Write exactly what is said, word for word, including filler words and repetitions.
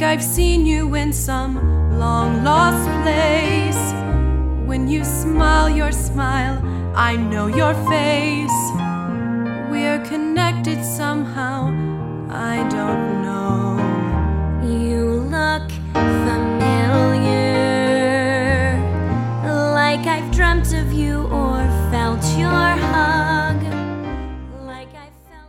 I've seen you in some long lost place. When you smile your smile, I know your face. We're connected somehow, I don't know